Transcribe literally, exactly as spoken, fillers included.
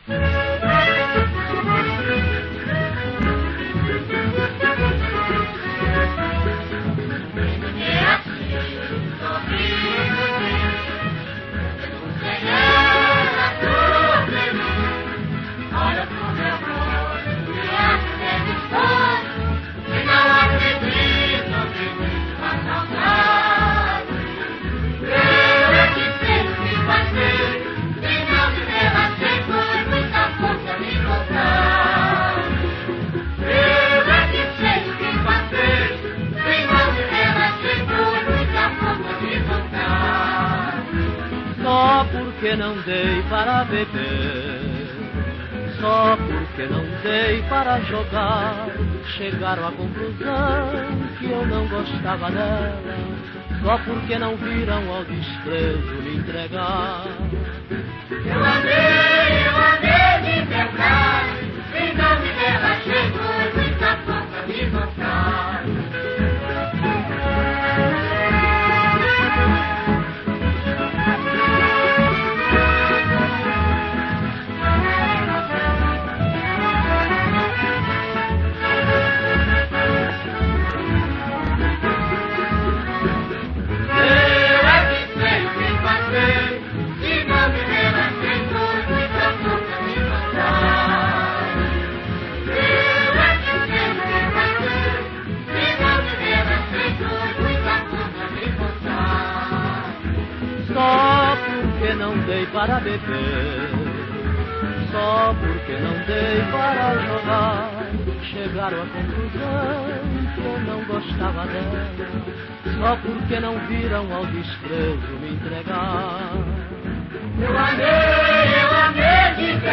Só porque não dei para beber, só porque não dei para jogar, chegaram à conclusão que eu não gostava dela, só porque não viram ao desprezo me entregar. Eu amei, eu amei de verdade, em nome dela chegou muita força de vontade. Só porque não dei para beber, só porque não dei para jogar, chegaram à conclusão que eu não gostava dela, só porque não viram ao desprezo me entregar. Eu amei, eu amei de